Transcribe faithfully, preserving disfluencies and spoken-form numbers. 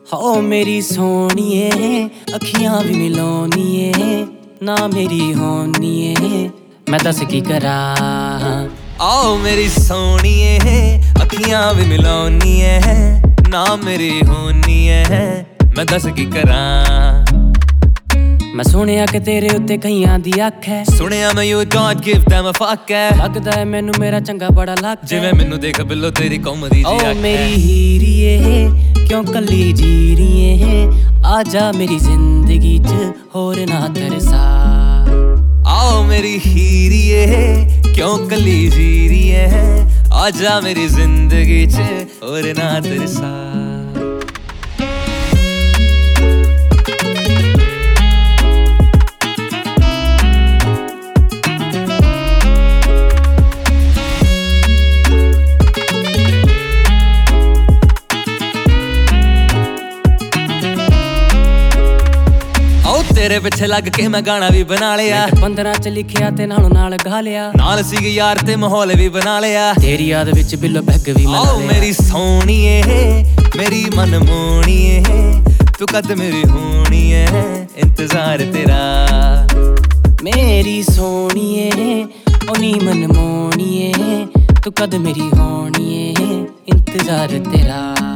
हो मेरी सोहणीए अखियां भी मिलाउणीए ना मेरी होणीए मैं दस की करा। आओ मेरी सोहणीए अखियां भी मिलाउणीए ना मेरी होणीए मैं दस की करा। मैं सुनिया कि तेरे उत्ते कईयां दी अख है, सुनिया मैं you don't give them a fuck है। लगदा है मैनू मेरा चंगा बड़ा लक जिवें मैनू देख बिल्लो तेरी कौमदी जी ओ मेरी हीरीए क्यों कली जी रही है, आजा मेरी जिंदगी च होर ना तरसा। आओ मेरी हीरीए क्यों कली जी रही है, आजा मेरी जिंदगी च होर ना तरसा। तेरे पिछे लग के मैं गाना भी बना लिया, पंद्रह च लिखिया ते नालों नाल गा लिया, नाल सी यार ते माहौल भी बना लिया, तेरी याद विच बिल्लो बैग भी मना लिया। मेरी सोहणीए मेरी मन मोहणीए तू कद मेरी होणीए इंतजार तेरा। मेरी सोहणीए ओनी मन मोहणीए तू कद मेरी होणीए इंतजार तेरा।